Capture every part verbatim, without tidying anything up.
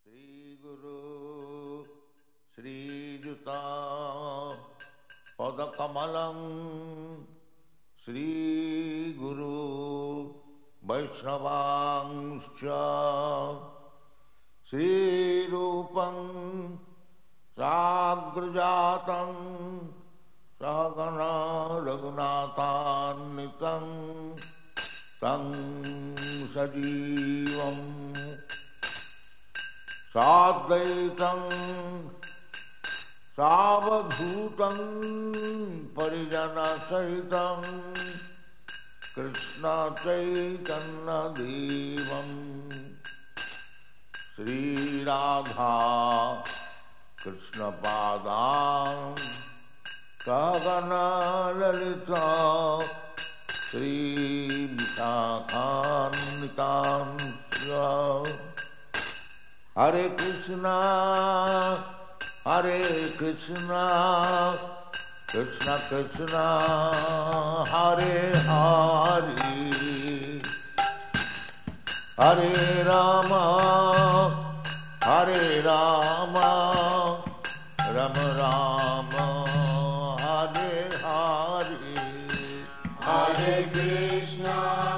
Sri Guru Sri Juta Padakamalam Sri Guru Vaishnavangscha Sri Rupam Sagrajatam Sagana Raghunathannitam Tang Sajivam Sadvaitam Savadhutam Parijana Sahitam Krishna Chaitanya Devam Sri Radha Krishna Padam Sagana Lalita Sri Vishakhannitam Hare Krishna Hare Krishna Krishna Krishna Hare Hare Hare Rama Hare Rama Rama Rama Hare Hare Hare Krishna.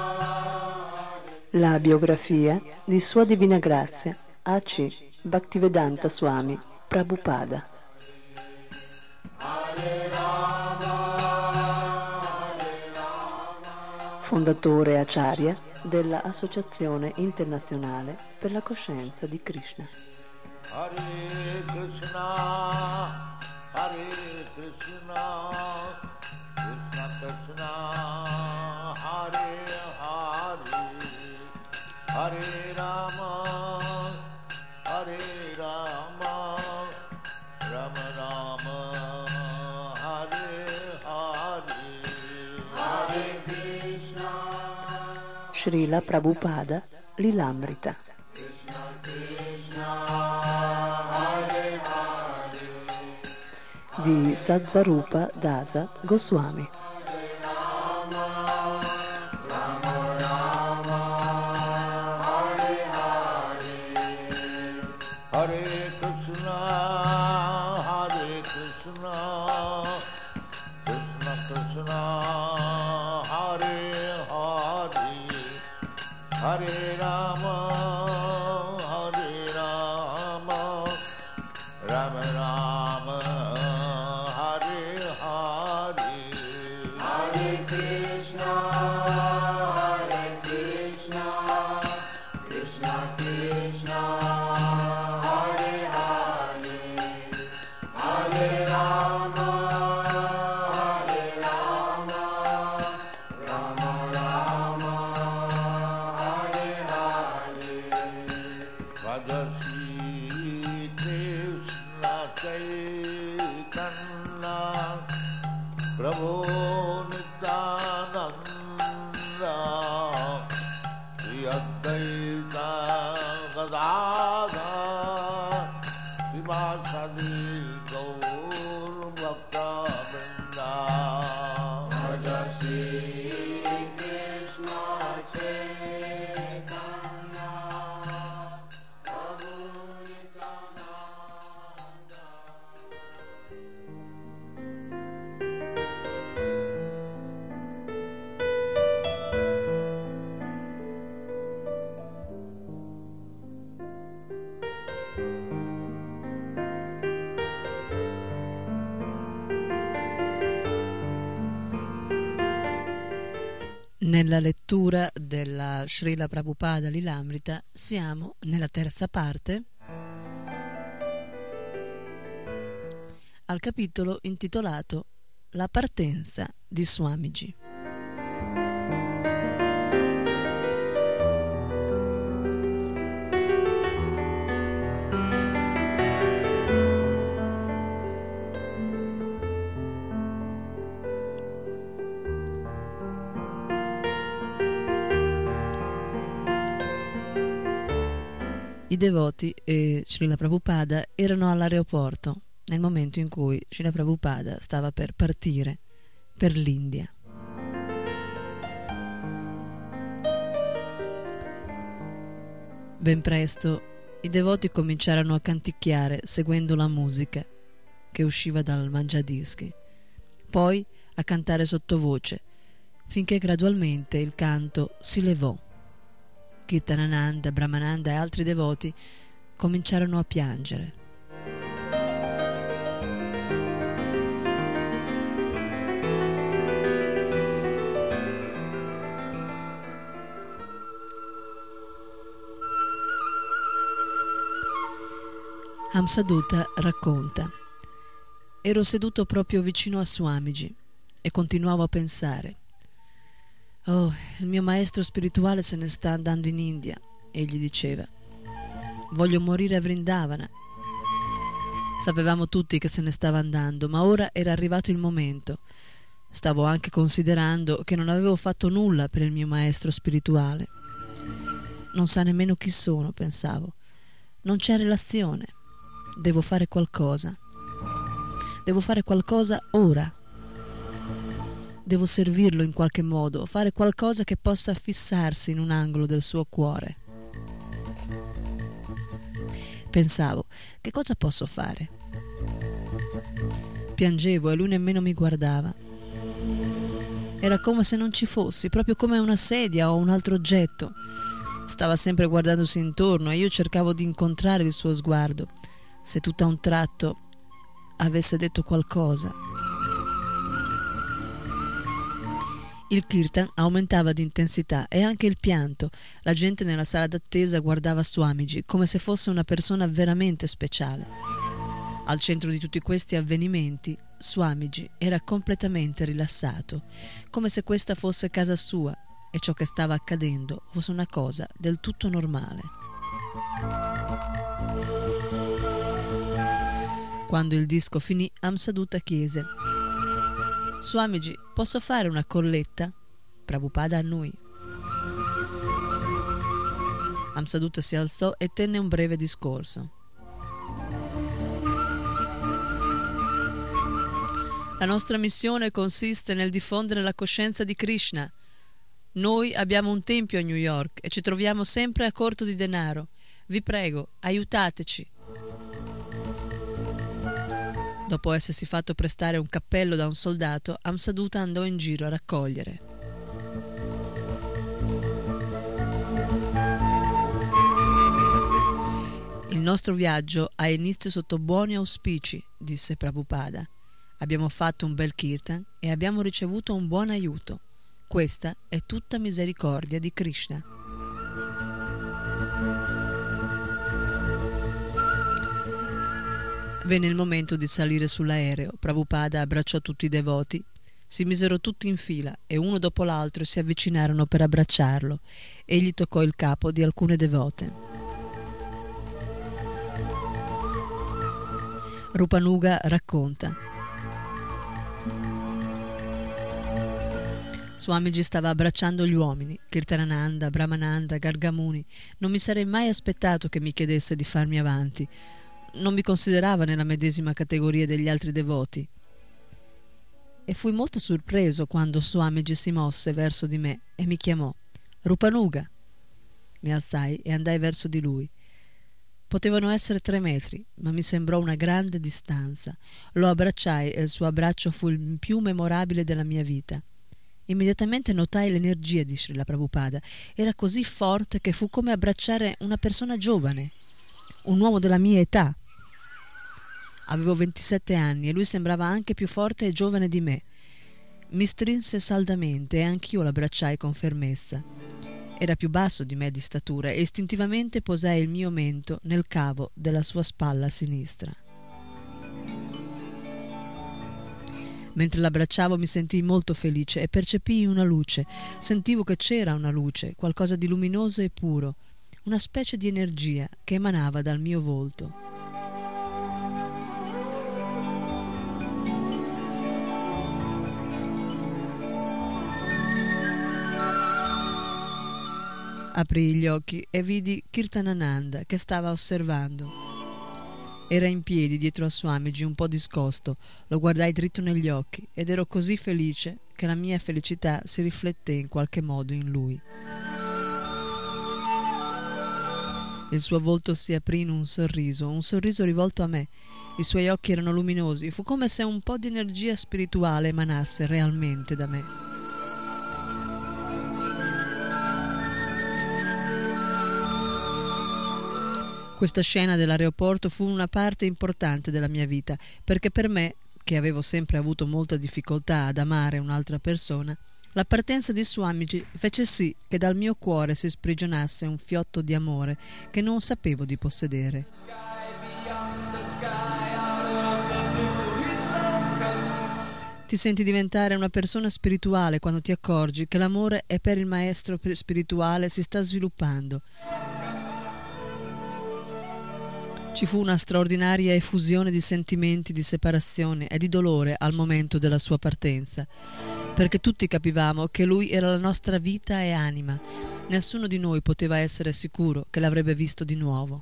La biografia di Sua Divina Grazia A C Bhaktivedanta Swami Prabhupada. Fondatore Acharya della Associazione Internazionale per la Coscienza di Krishna. Hare Krishna, Hare Krishna, Krishna Krishna, Hare Hare, Hare Rama, Hare Rama, Rama Rama, Hare Hare, Hare Krishna. Srila Prabhupada Lilamrita. Di Satsvarupa Dasa Goswami. Hare Krishna, Hare Krishna, Krishna Krishna, Hare Hare, Hare Rama, Hare Rama, Rama Rama, Hare Hare, Hare Krishna, Hare Krishna, Krishna Krishna. Prabhu Nityananda Sri Advaita Gadadhar Srivasadi Gaur Bhakta Vrinda Bhaja Shri Krishna Chaitanya Prabhu Nityananda. Nella lettura della Srila Prabhupada Lilamrita siamo nella terza parte, al capitolo intitolato La partenza di Swamiji. I devoti e Srila Prabhupada erano all'aeroporto nel momento in cui Srila Prabhupada stava per partire per l'India. Ben presto I devoti cominciarono a canticchiare seguendo la musica che usciva dal mangiadischi, poi a cantare sottovoce, finché gradualmente il canto si levò. Kirtanananda, Brahmananda e altri devoti cominciarono a piangere. Amsadutta racconta: ero seduto proprio vicino a Swamiji e continuavo a pensare: oh, il mio maestro spirituale se ne sta andando in India. Egli diceva: voglio morire a Vrindavana. Sapevamo tutti che se ne stava andando, ma ora era arrivato il momento. Stavo anche considerando che non avevo fatto nulla per il mio maestro spirituale. Non sa nemmeno chi sono, pensavo. Non c'è relazione. Devo fare qualcosa. Devo fare qualcosa ora. Devo servirlo in qualche modo, fare qualcosa che possa fissarsi in un angolo del suo cuore. Pensavo, che cosa posso fare? Piangevo e lui nemmeno mi guardava. Era come se non ci fossi, proprio come una sedia o un altro oggetto. Stava sempre guardandosi intorno e io cercavo di incontrare il suo sguardo. Se tutto a un tratto avesse detto qualcosa. Il kirtan aumentava di intensità e anche il pianto. La gente nella sala d'attesa guardava Swamiji come se fosse una persona veramente speciale. Al centro di tutti questi avvenimenti, Swamiji era completamente rilassato, come se questa fosse casa sua e ciò che stava accadendo fosse una cosa del tutto normale. Quando il disco finì, Amsadutta chiese: Swamiji, posso fare una colletta? Prabhupada annui. Amsadutta si alzò e tenne un breve discorso. La nostra missione consiste nel diffondere la coscienza di Krishna. Noi abbiamo un tempio a New York e ci troviamo sempre a corto di denaro. Vi prego, aiutateci. Dopo essersi fatto prestare un cappello da un soldato, Amsadutta andò in giro a raccogliere. Il nostro viaggio ha inizio sotto buoni auspici, disse Prabhupada. Abbiamo fatto un bel kirtan e abbiamo ricevuto un buon aiuto. Questa è tutta misericordia di Krishna. Venne il momento di salire sull'aereo. Prabhupada abbracciò tutti i devoti. Si misero tutti in fila e uno dopo l'altro si avvicinarono per abbracciarlo. Egli toccò il capo di alcune devote. Rupanuga racconta: Swamiji stava abbracciando gli uomini, Kirtanananda, Brahmananda, Gargamuni. Non mi sarei mai aspettato che mi chiedesse di farmi avanti. Non mi considerava nella medesima categoria degli altri devoti. E fui molto sorpreso quando Swamiji si mosse verso di me e mi chiamò: Rupanuga. Mi alzai e andai verso di lui. Potevano essere tre metri, ma mi sembrò una grande distanza. Lo abbracciai e il suo abbraccio fu il più memorabile della mia vita. Immediatamente notai l'energia di Srila Prabhupada. Era così forte che fu come abbracciare una persona giovane, un uomo della mia età. Avevo ventisette anni e lui sembrava anche più forte e giovane di me. Mi strinse saldamente e anch'io l'abbracciai con fermezza. Era più basso di me di statura e istintivamente posai il mio mento nel cavo della sua spalla sinistra. Mentre l'abbracciavo mi sentii molto felice e percepii una luce. Sentivo che c'era una luce, qualcosa di luminoso e puro, una specie di energia che emanava dal mio volto. Aprii gli occhi e vidi Kirtanananda che stava osservando. Era in piedi dietro a Swamiji, un po' discosto. Lo guardai dritto negli occhi ed ero così felice che la mia felicità si rifletté in qualche modo in lui. Il suo volto si aprì in un sorriso, un sorriso rivolto a me. I suoi occhi erano luminosi, fu come se un po' di energia spirituale emanasse realmente da me. Questa scena dell'aeroporto fu una parte importante della mia vita, perché per me, che avevo sempre avuto molta difficoltà ad amare un'altra persona, la partenza di Swamiji fece sì che dal mio cuore si sprigionasse un fiotto di amore che non sapevo di possedere. Ti senti diventare una persona spirituale quando ti accorgi che l'amore è per il maestro spirituale si sta sviluppando. Ci fu una straordinaria effusione di sentimenti di separazione e di dolore al momento della sua partenza, perché tutti capivamo che lui era la nostra vita e anima. Nessuno di noi poteva essere sicuro che l'avrebbe visto di nuovo.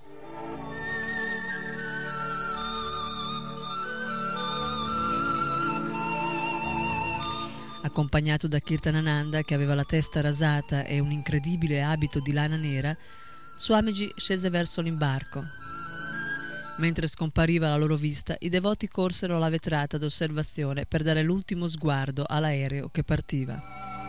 Accompagnato da Kirtanananda, che aveva la testa rasata e un incredibile abito di lana nera, Swamiji scese verso l'imbarco. Mentre scompariva alla loro vista, i devoti corsero alla vetrata d'osservazione per dare l'ultimo sguardo all'aereo che partiva.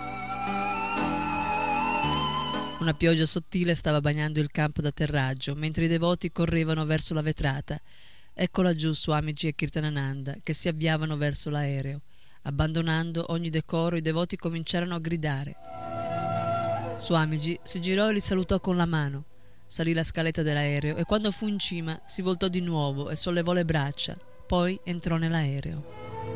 Una pioggia sottile stava bagnando il campo d'atterraggio, mentre i devoti correvano verso la vetrata. Ecco laggiù Swamiji e Kirtanananda che si avviavano verso l'aereo. Abbandonando ogni decoro, i devoti cominciarono a gridare. Swamiji si girò e li salutò con la mano. Salì la scaletta dell'aereo e quando fu in cima si voltò di nuovo e sollevò le braccia, poi entrò nell'aereo.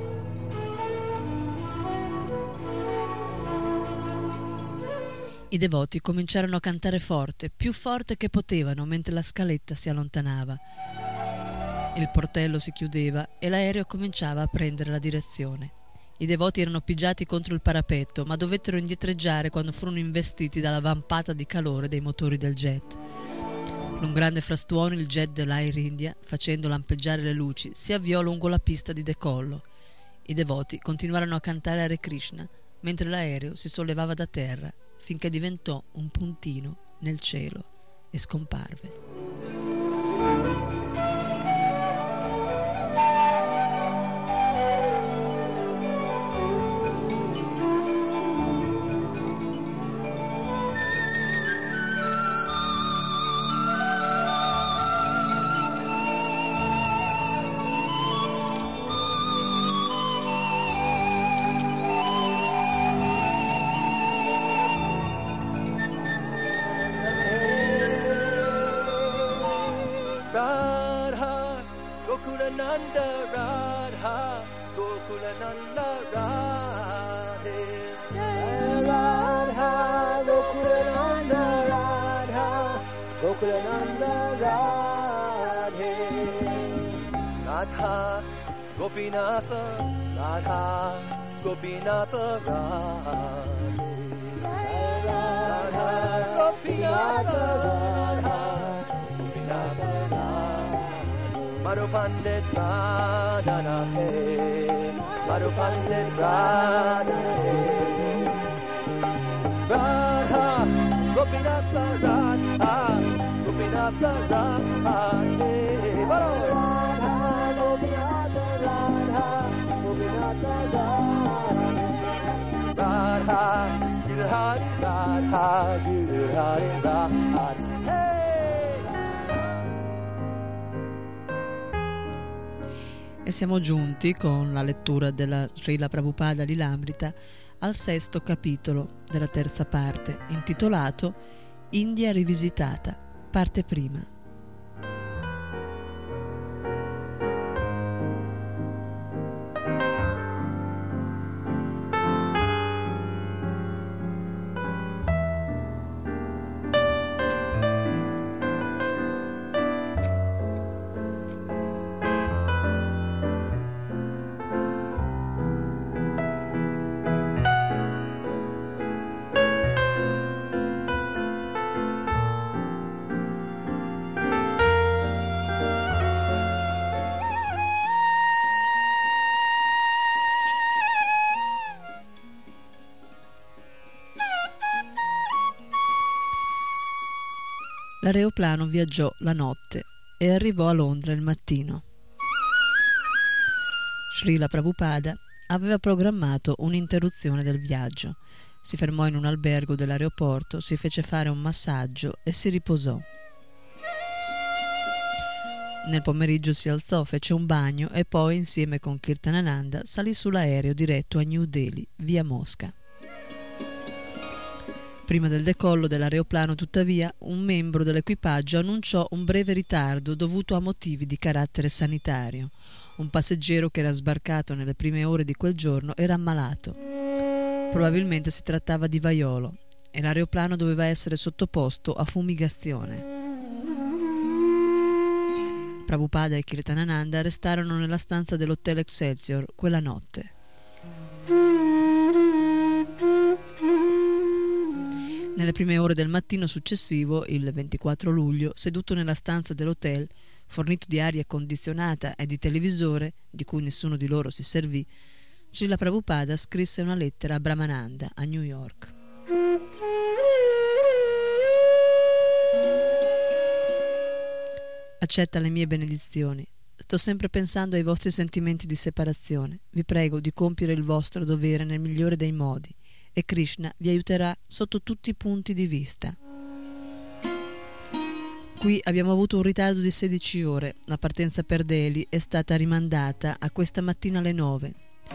I devoti cominciarono a cantare forte, più forte che potevano, mentre la scaletta si allontanava. Il portello si chiudeva e l'aereo cominciava a prendere la direzione. I devoti erano pigiati contro il parapetto, ma dovettero indietreggiare quando furono investiti dalla vampata di calore dei motori del jet. Con un grande frastuono il jet dell'Air India, facendo lampeggiare le luci, si avviò lungo la pista di decollo. I devoti continuarono a cantare Hare Krishna, mentre l'aereo si sollevava da terra, finché diventò un puntino nel cielo e scomparve. Gokulananda Radha, Gokulananda Radhe, Radha, Gokulananda Radha, Gokulananda Radhe, Radha, Gopinatha, Radha, Gopinatha Radhe, Radha, Gopinatha Radha, Gopinatha Madhu Pandit Radha Hey, Madhu Pandit Radha Hey, Radha, Gopinatha Radha, Gopinatha Radha Hey, Radha, Gopinatha Radha, Gopinatha Radha, Radha, Girhari Radha, Girhari Radha Hey. E siamo giunti, con la lettura della Srila Prabhupada Lilamrita, al sesto capitolo della terza parte, intitolato India rivisitata, parte prima. L'aeroplano viaggiò la notte e arrivò a Londra il mattino. Srila Prabhupada aveva programmato un'interruzione del viaggio. Si fermò in un albergo dell'aeroporto, si fece fare un massaggio e si riposò. Nel pomeriggio si alzò, fece un bagno e poi, insieme con Kirtanananda, salì sull'aereo diretto a New Delhi, via Mosca. Prima del decollo dell'aeroplano, tuttavia, un membro dell'equipaggio annunciò un breve ritardo dovuto a motivi di carattere sanitario. Un passeggero che era sbarcato nelle prime ore di quel giorno era ammalato. Probabilmente si trattava di vaiolo e l'aeroplano doveva essere sottoposto a fumigazione. Prabhupada e Kirtanananda restarono nella stanza dell'hotel Excelsior quella notte. Nelle prime ore del mattino successivo, il ventiquattro luglio, seduto nella stanza dell'hotel, fornito di aria condizionata e di televisore, di cui nessuno di loro si servì, Srila Prabhupada scrisse una lettera a Brahmananda a New York. Accetta le mie benedizioni. Sto sempre pensando ai vostri sentimenti di separazione. Vi prego di compiere il vostro dovere nel migliore dei modi e Krishna vi aiuterà sotto tutti i punti di vista. Qui abbiamo avuto un ritardo di sedici ore. La partenza per Delhi è stata rimandata a questa mattina alle nove.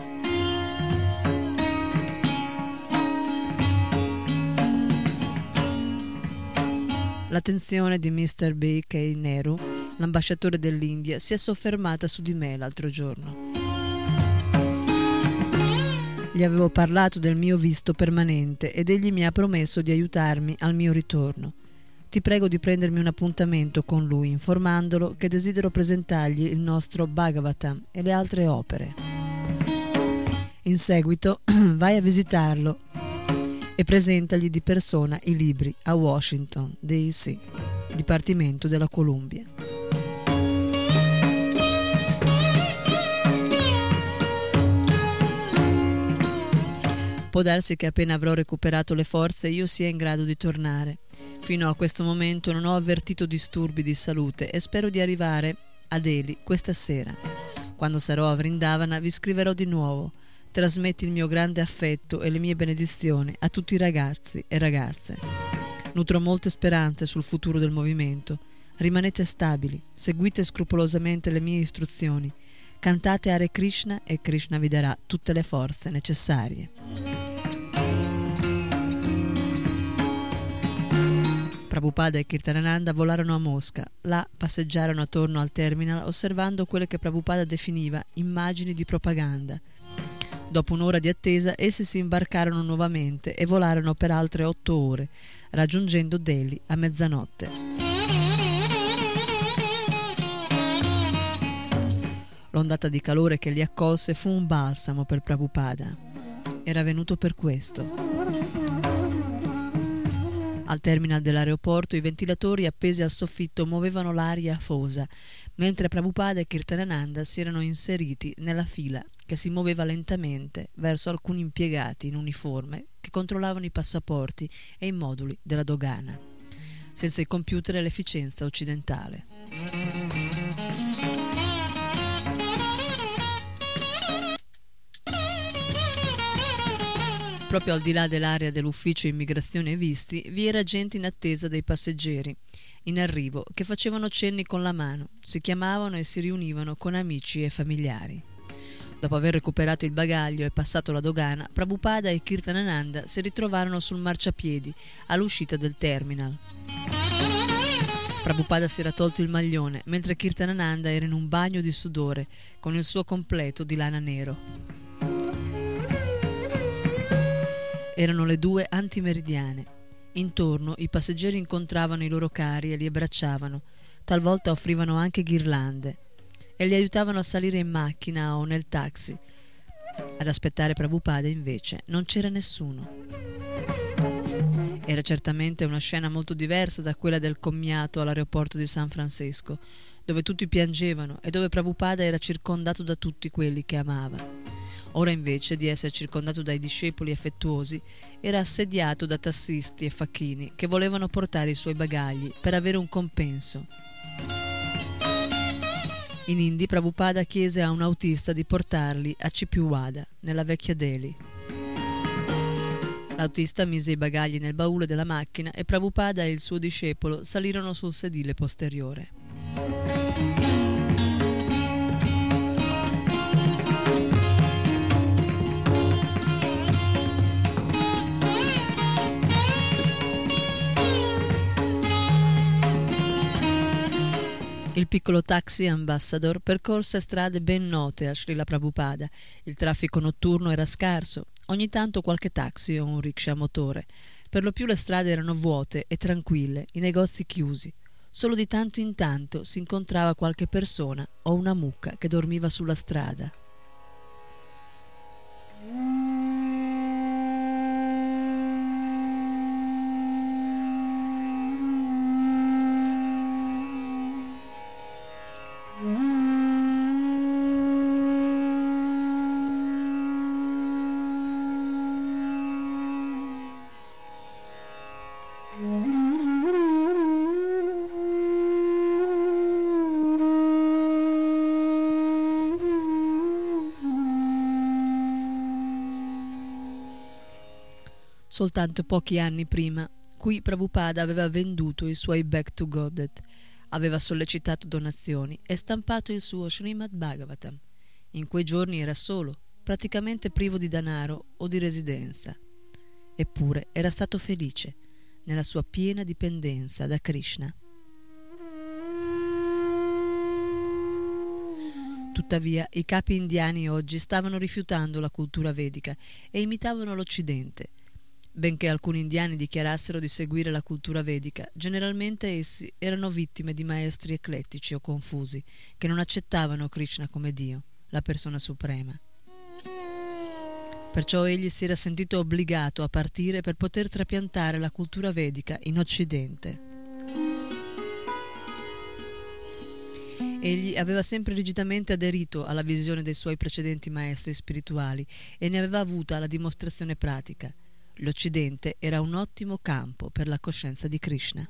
L'attenzione di mister B K Nehru, l'ambasciatore dell'India, si è soffermata su di me l'altro giorno. Gli avevo parlato del mio visto permanente ed egli mi ha promesso di aiutarmi al mio ritorno. Ti prego di prendermi un appuntamento con lui, informandolo che desidero presentargli il nostro Bhagavatam e le altre opere. In seguito vai a visitarlo e presentagli di persona i libri a Washington, D C, Dipartimento della Columbia. Può darsi che appena avrò recuperato le forze io sia in grado di tornare. Fino a questo momento non ho avvertito disturbi di salute e spero di arrivare a Delhi questa sera. Quando sarò a Vrindavana vi scriverò di nuovo. Trasmetti il mio grande affetto e le mie benedizioni a tutti i ragazzi e ragazze. Nutro molte speranze sul futuro del movimento. Rimanete stabili, seguite scrupolosamente le mie istruzioni, cantate Hare Krishna e Krishna vi darà tutte le forze necessarie. Prabhupada e Kirtanananda volarono a Mosca. Là passeggiarono attorno al terminal osservando quelle che Prabhupada definiva immagini di propaganda. Dopo un'ora di attesa, essi si imbarcarono nuovamente e volarono per altre otto ore, raggiungendo Delhi a mezzanotte. L'ondata di calore che li accolse fu un balsamo per Prabhupada. Era venuto per questo. Al terminal dell'aeroporto i ventilatori appesi al soffitto muovevano l'aria afosa, mentre Prabhupada e Kirtanananda si erano inseriti nella fila che si muoveva lentamente verso alcuni impiegati in uniforme che controllavano i passaporti e i moduli della dogana, senza il computer e l'efficienza occidentale. Proprio al di là dell'area dell'ufficio immigrazione e visti vi era gente in attesa dei passeggeri in arrivo che facevano cenni con la mano, si chiamavano e si riunivano con amici e familiari. Dopo aver recuperato il bagaglio e passato la dogana, Prabhupada e Kirtanananda si ritrovarono sul marciapiedi all'uscita del terminal. Prabhupada si era tolto il maglione, mentre Kirtanananda era in un bagno di sudore con il suo completo di lana nero. Erano le due antimeridiane. Intorno i passeggeri incontravano i loro cari e li abbracciavano, talvolta offrivano anche ghirlande e li aiutavano a salire in macchina o nel taxi. Ad aspettare Prabhupada invece non c'era nessuno. Era certamente una scena molto diversa da quella del commiato all'aeroporto di San Francisco, dove tutti piangevano e dove Prabhupada era circondato da tutti quelli che amava. Ora invece di essere circondato dai discepoli affettuosi, era assediato da tassisti e facchini che volevano portare i suoi bagagli per avere un compenso. In Indi Prabhupada chiese a un autista di portarli a Chippiwada, nella vecchia Delhi. L'autista mise i bagagli nel baule della macchina e Prabhupada e il suo discepolo salirono sul sedile posteriore. Il piccolo taxi ambassador percorse strade ben note a Srila Prabhupada. Il traffico notturno era scarso, ogni tanto qualche taxi o un rickshaw a motore. Per lo più le strade erano vuote e tranquille, i negozi chiusi. Solo di tanto in tanto si incontrava qualche persona o una mucca che dormiva sulla strada. Soltanto pochi anni prima, qui Prabhupada aveva venduto i suoi Back to Godhead, aveva sollecitato donazioni e stampato il suo Srimad Bhagavatam. In quei giorni era solo, praticamente privo di denaro o di residenza. Eppure era stato felice, nella sua piena dipendenza da Krishna. Tuttavia, i capi indiani oggi stavano rifiutando la cultura vedica e imitavano l'Occidente. Benché alcuni indiani dichiarassero di seguire la cultura vedica, generalmente essi erano vittime di maestri eclettici o confusi, che non accettavano Krishna come Dio, la persona suprema. Perciò egli si era sentito obbligato a partire per poter trapiantare la cultura vedica in Occidente. Egli aveva sempre rigidamente aderito alla visione dei suoi precedenti maestri spirituali e ne aveva avuta la dimostrazione pratica. L'Occidente era un ottimo campo per la coscienza di Krishna.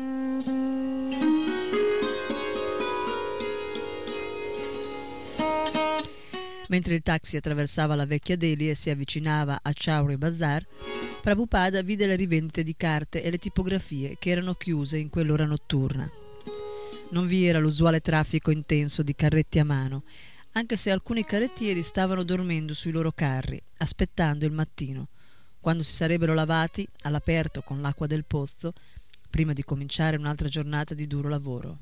Mentre il taxi attraversava la vecchia Delhi e si avvicinava a Chowri Bazar, Prabhupada vide le rivendite di carte e le tipografie che erano chiuse in quell'ora notturna. Non vi era l'usuale traffico intenso di carretti a mano, anche se alcuni carrettieri stavano dormendo sui loro carri, aspettando il mattino, quando si sarebbero lavati all'aperto con l'acqua del pozzo, prima di cominciare un'altra giornata di duro lavoro.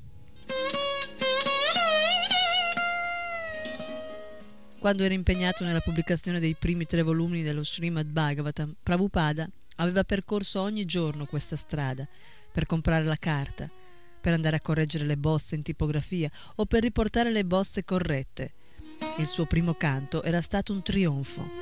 Quando era impegnato nella pubblicazione dei primi tre volumi dello Srimad Bhagavatam, Prabhupada aveva percorso ogni giorno questa strada per comprare la carta, per andare a correggere le bozze in tipografia o per riportare le bozze corrette. Il suo primo canto era stato un trionfo.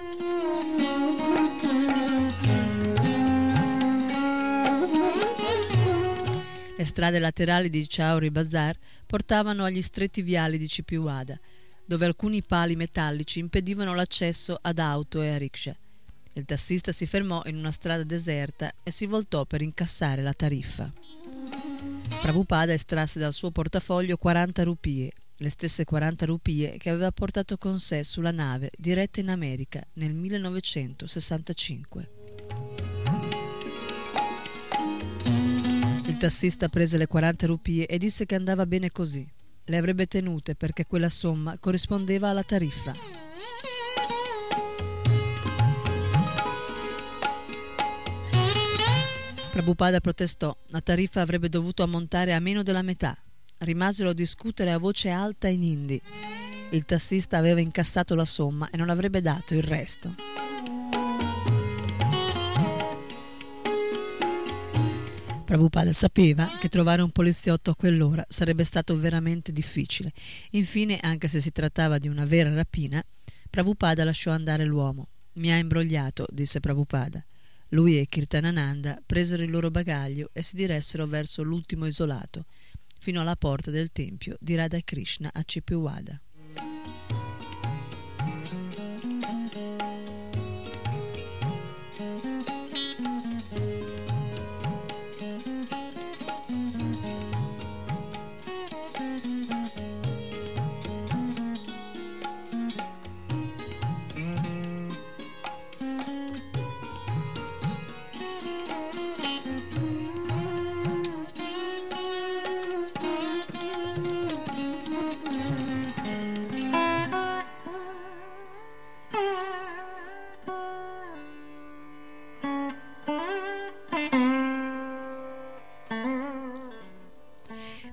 Le strade laterali di Chowri Bazar portavano agli stretti viali di Chippiwada, dove alcuni pali metallici impedivano l'accesso ad auto e a rickshaw. Il tassista si fermò in una strada deserta e si voltò per incassare la tariffa. Prabhupada estrasse dal suo portafoglio quaranta rupie, le stesse quaranta rupie che aveva portato con sé sulla nave diretta in America nel millenovecentosessantacinque. Il tassista prese le quaranta rupie e disse che andava bene così. Le avrebbe tenute perché quella somma corrispondeva alla tariffa. Prabhupada protestò. La tariffa avrebbe dovuto ammontare a meno della metà. Rimasero a discutere a voce alta in hindi. Il tassista aveva incassato la somma e non avrebbe dato il resto. Prabhupada sapeva che trovare un poliziotto a quell'ora sarebbe stato veramente difficile. Infine, anche se si trattava di una vera rapina, Prabhupada lasciò andare l'uomo. «Mi ha imbrogliato», disse Prabhupada. Lui e Kirtanananda presero il loro bagaglio e si diressero verso l'ultimo isolato, fino alla porta del tempio di Radha Krishna a Chippiwada.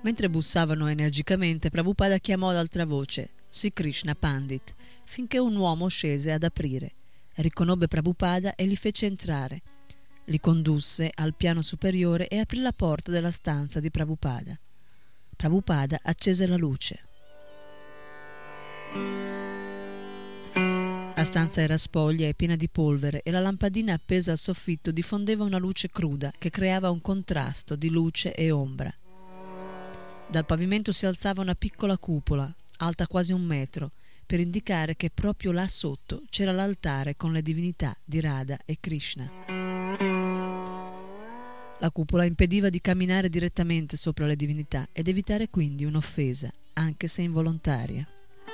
Mentre bussavano energicamente, Prabhupada chiamò ad altra voce Sri Krishna Pandit, finché un uomo scese ad aprire. Riconobbe Prabhupada e li fece entrare. Li condusse al piano superiore e aprì la porta della stanza di Prabhupada. Prabhupada accese la luce. La stanza era spoglia e piena di polvere e la lampadina appesa al soffitto diffondeva una luce cruda che creava un contrasto di luce e ombra. Dal pavimento si alzava una piccola cupola, alta quasi un metro, per indicare che proprio là sotto c'era l'altare con le divinità di Radha e Krishna. La cupola impediva di camminare direttamente sopra le divinità ed evitare quindi un'offesa, anche se involontaria.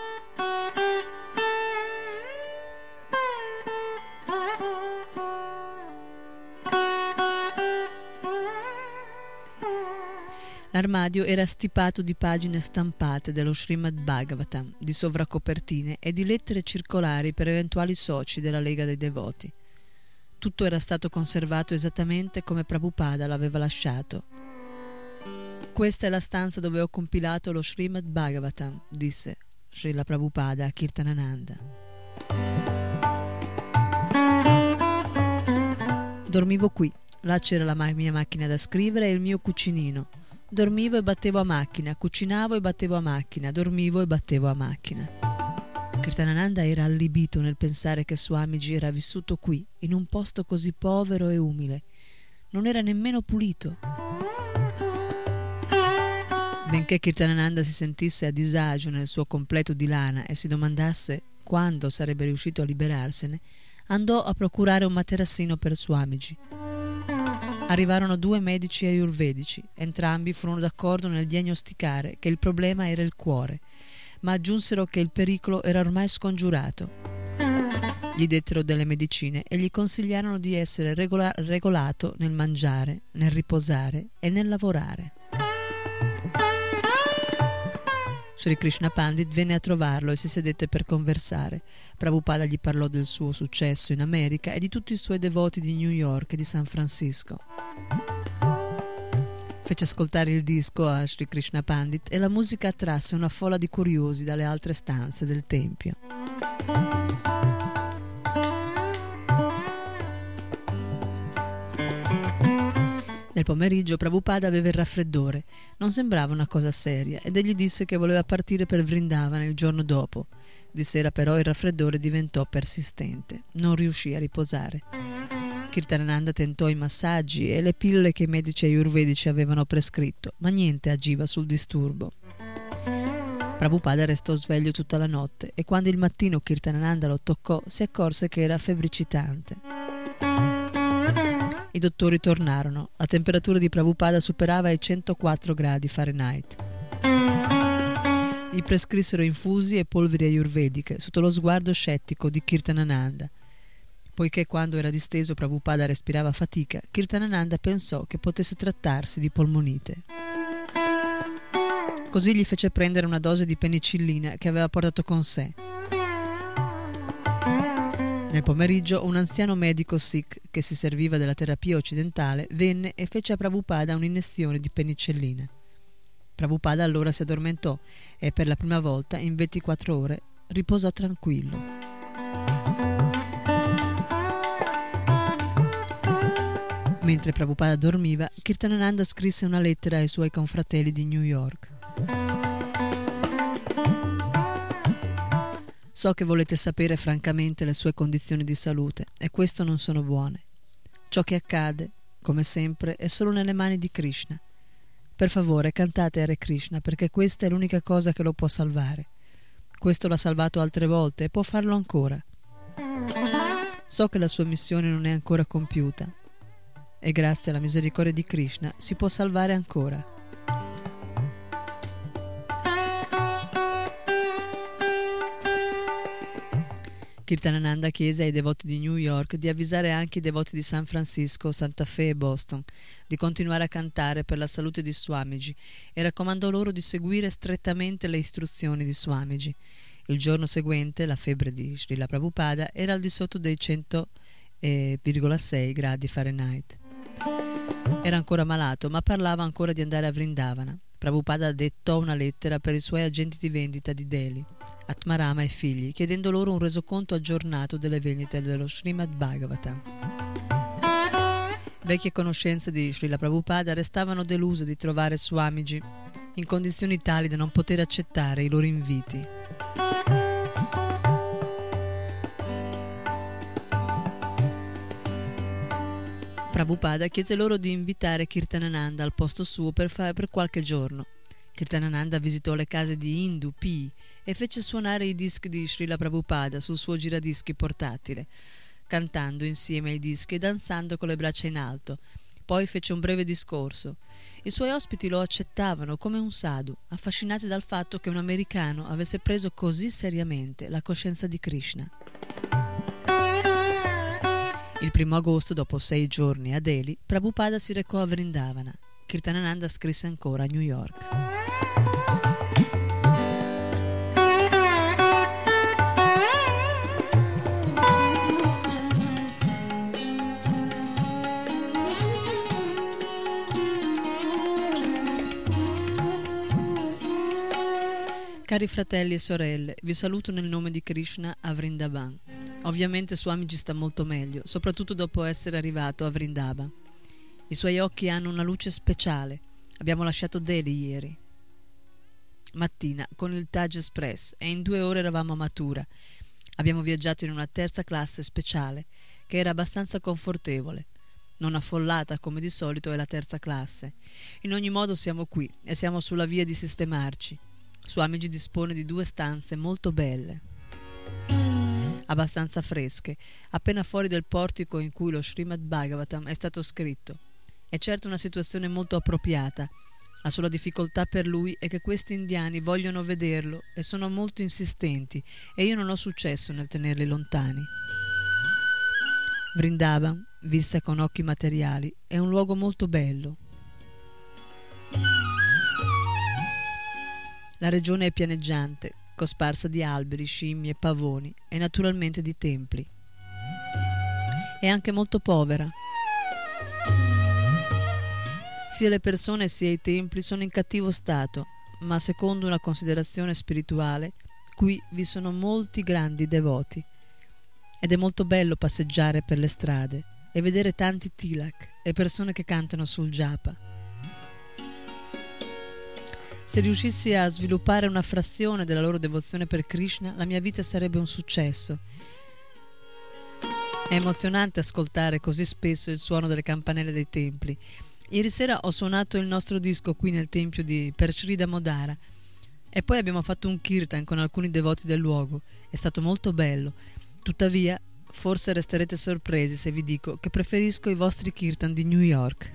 L'armadio era stipato di pagine stampate dello Srimad Bhagavatam, di sovracopertine e di lettere circolari per eventuali soci della Lega dei Devoti. Tutto era stato conservato esattamente come Prabhupada l'aveva lasciato. «Questa è la stanza dove ho compilato lo Srimad Bhagavatam», disse Srila Prabhupada a Kirtanananda. «Dormivo qui, là c'era la mia macchina da scrivere e il mio cucinino. Dormivo e battevo a macchina, cucinavo e battevo a macchina, dormivo e battevo a macchina». Kirtanananda era allibito nel pensare che Swamiji era vissuto qui, in un posto così povero e umile. Non era nemmeno pulito. Benché Kirtanananda si sentisse a disagio nel suo completo di lana e si domandasse quando sarebbe riuscito a liberarsene, andò a procurare un materassino per Swamiji. Arrivarono due medici ayurvedici. Entrambi furono d'accordo nel diagnosticare che il problema era il cuore, ma aggiunsero che il pericolo era ormai scongiurato. Gli dettero delle medicine e gli consigliarono di essere regola- regolato nel mangiare, nel riposare e nel lavorare. Sri Krishna Pandit venne a trovarlo e si sedette per conversare. Prabhupada gli parlò del suo successo in America e di tutti i suoi devoti di New York e di San Francisco. Fece ascoltare il disco a Sri Krishna Pandit e la musica attrasse una folla di curiosi dalle altre stanze del tempio. Nel pomeriggio Prabhupada aveva il raffreddore. Non sembrava una cosa seria ed egli disse che voleva partire per Vrindavana il giorno dopo. Di sera però il raffreddore diventò persistente. Non riuscì a riposare. Kirtanananda tentò i massaggi e le pillole che i medici ayurvedici avevano prescritto, ma niente agiva sul disturbo. Prabhupada restò sveglio tutta la notte e quando il mattino Kirtanananda lo toccò si accorse che era febbricitante. I dottori tornarono. La temperatura di Prabhupada superava i centoquattro gradi Fahrenheit. Gli prescrissero infusi e polveri ayurvediche sotto lo sguardo scettico di Kirtanananda. Poiché quando era disteso Prabhupada respirava fatica, Kirtanananda pensò che potesse trattarsi di polmonite. Così gli fece prendere una dose di penicillina che aveva portato con sé. Nel pomeriggio un anziano medico sikh che si serviva della terapia occidentale venne e fece a Prabhupada un'iniezione di penicillina. Prabhupada allora si addormentò e per la prima volta in ventiquattro ore riposò tranquillo. Mentre Prabhupada dormiva, Kirtanananda scrisse una lettera ai suoi confratelli di New York. So che volete sapere francamente le sue condizioni di salute e questo non sono buone. Ciò che accade, come sempre, è solo nelle mani di Krishna. Per favore cantate Hare Krishna perché questa è l'unica cosa che lo può salvare. Questo l'ha salvato altre volte e può farlo ancora. So che la sua missione non è ancora compiuta e grazie alla misericordia di Krishna si può salvare ancora. Kirtanananda chiese ai devoti di New York di avvisare anche i devoti di San Francisco, Santa Fe e Boston di continuare a cantare per la salute di Swamiji e raccomandò loro di seguire strettamente le istruzioni di Swamiji. Il giorno seguente la febbre di Srila Prabhupada era al di sotto dei cento virgola sei gradi Fahrenheit. Era ancora malato, ma parlava ancora di andare a Vrindavana. Prabhupada dettò una lettera per i suoi agenti di vendita di Delhi, Atmarama e figli, chiedendo loro un resoconto aggiornato delle vendite dello Srimad Bhagavatam. Vecchie conoscenze di Srila Prabhupada restavano deluse di trovare Swamiji in condizioni tali da non poter accettare i loro inviti. Prabhupada chiese loro di invitare Kirtanananda al posto suo per, fa- per qualche giorno. Kirtanananda visitò le case di Indu, P e fece suonare i dischi di Srila Prabhupada sul suo giradischi portatile, cantando insieme ai dischi e danzando con le braccia in alto. Poi fece un breve discorso. I suoi ospiti lo accettavano come un sadhu, affascinati dal fatto che un americano avesse preso così seriamente la coscienza di Krishna. Il primo agosto, dopo sei giorni a Delhi, Prabhupada si recò a Vrindavana. Kirtanananda scrisse ancora a New York. Cari fratelli e sorelle, vi saluto nel nome di Krishna a Vrindavan. Ovviamente Swamiji sta molto meglio, soprattutto dopo essere arrivato a Vrindavan. I suoi occhi hanno una luce speciale. Abbiamo lasciato Delhi ieri mattina con il Taj Express e in due ore eravamo a Mathura. Abbiamo viaggiato in una terza classe speciale che era abbastanza confortevole. Non affollata come di solito è la terza classe. In ogni modo siamo qui e siamo sulla via di sistemarci. Swamiji dispone di due stanze molto belle, abbastanza fresche, appena fuori del portico in cui lo Srimad Bhagavatam è stato scritto. È certo una situazione molto appropriata. La sola difficoltà per lui è che questi indiani vogliono vederlo e sono molto insistenti e io non ho successo nel tenerli lontani. Vrindavan, vista con occhi materiali, è un luogo molto bello. La regione è pianeggiante, cosparsa di alberi, scimmie, pavoni e naturalmente di templi. È anche molto povera. Sia le persone sia i templi sono in cattivo stato, ma secondo una considerazione spirituale, qui vi sono molti grandi devoti. Ed è molto bello passeggiare per le strade e vedere tanti tilak e persone che cantano sul japa. Se riuscissi a sviluppare una frazione della loro devozione per Krishna, la mia vita sarebbe un successo. È emozionante ascoltare così spesso il suono delle campanelle dei templi. Ieri sera ho suonato il nostro disco qui nel tempio di per Sri Damodara e poi abbiamo fatto un kirtan con alcuni devoti del luogo. È stato molto bello. Tuttavia, forse resterete sorpresi se vi dico che preferisco i vostri kirtan di New York.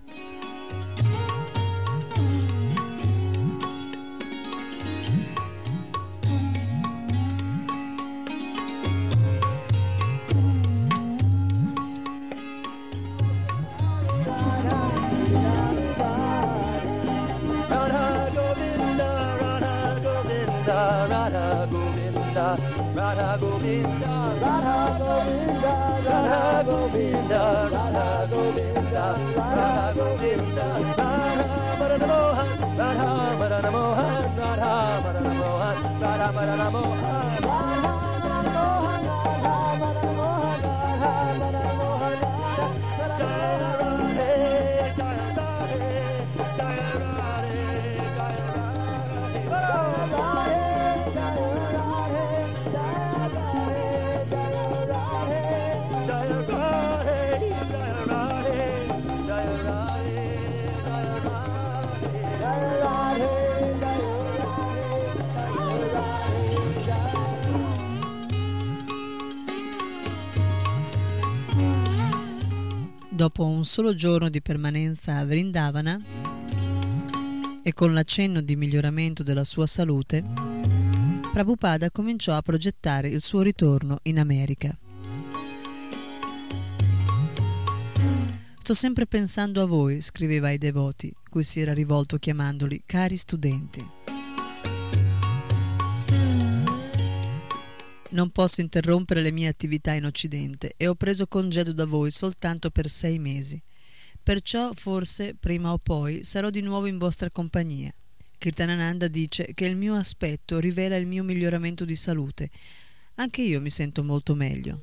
Radha Govinda, Radha Govinda, Radha Govinda, Radha Govinda, Radha Govinda, Radha Madana Mohan, Radha Madana Mohan, Radha Madana Mohan, Radha Madana Mohan, Radha Madana Mohan, Radha Madana Mohan, Radha Madana Mohan, Jaya Radhe, Jaya Radhe, Jaya Radhe, Jaya Radhe, Radhe. Dopo un solo giorno di permanenza a Vrindavana e con l'accenno di miglioramento della sua salute, Prabhupada cominciò a progettare il suo ritorno in America. Sto sempre pensando a voi, scriveva ai devoti, cui si era rivolto chiamandoli cari studenti. Non posso interrompere le mie attività in Occidente e ho preso congedo da voi soltanto per sei mesi. Perciò forse, prima o poi, sarò di nuovo in vostra compagnia. Kirtanananda dice che il mio aspetto rivela il mio miglioramento di salute. Anche io mi sento molto meglio.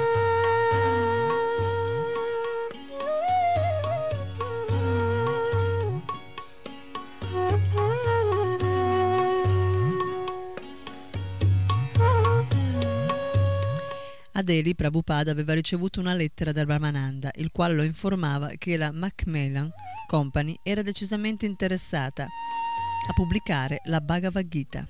A Delhi Prabhupada aveva ricevuto una lettera da Brahmananda, il quale lo informava che la Macmillan Company era decisamente interessata a pubblicare la Bhagavad Gita.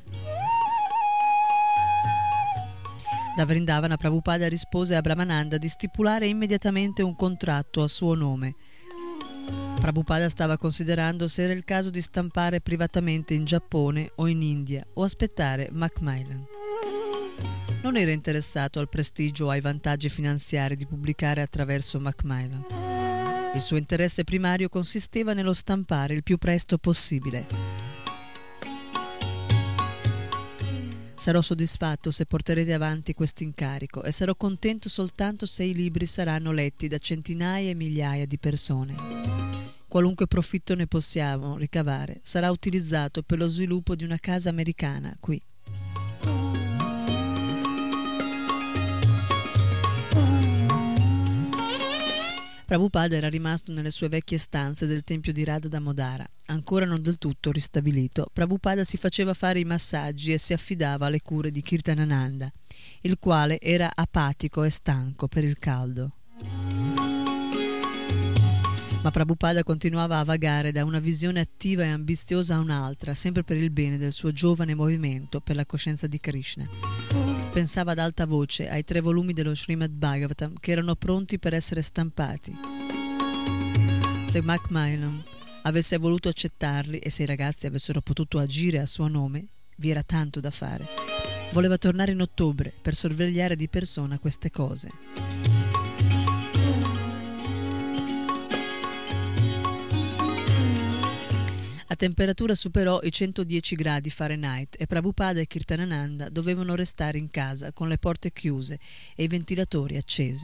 Da Vrindavana Prabhupada rispose a Brahmananda di stipulare immediatamente un contratto a suo nome. Prabhupada stava considerando se era il caso di stampare privatamente in Giappone o in India o aspettare Macmillan. Non era interessato al prestigio o ai vantaggi finanziari di pubblicare attraverso Macmillan. Il suo interesse primario consisteva nello stampare il più presto possibile. Sarò soddisfatto se porterete avanti questo incarico e sarò contento soltanto se i libri saranno letti da centinaia e migliaia di persone. Qualunque profitto ne possiamo ricavare sarà utilizzato per lo sviluppo di una casa americana qui. Prabhupada era rimasto nelle sue vecchie stanze del tempio di Radha Damodara, ancora non del tutto ristabilito. Prabhupada si faceva fare i massaggi e si affidava alle cure di Kirtanananda, il quale era apatico e stanco per il caldo. Ma Prabhupada continuava a vagare da una visione attiva e ambiziosa a un'altra, sempre per il bene del suo giovane movimento per la coscienza di Krishna. Pensava ad alta voce ai tre volumi dello Srimad Bhagavatam che erano pronti per essere stampati. Se Macmillan avesse voluto accettarli e se i ragazzi avessero potuto agire a suo nome, vi era tanto da fare. Voleva tornare in ottobre per sorvegliare di persona queste cose. La temperatura superò i centodieci gradi Fahrenheit e Prabhupada e Kirtanananda dovevano restare in casa con le porte chiuse e i ventilatori accesi.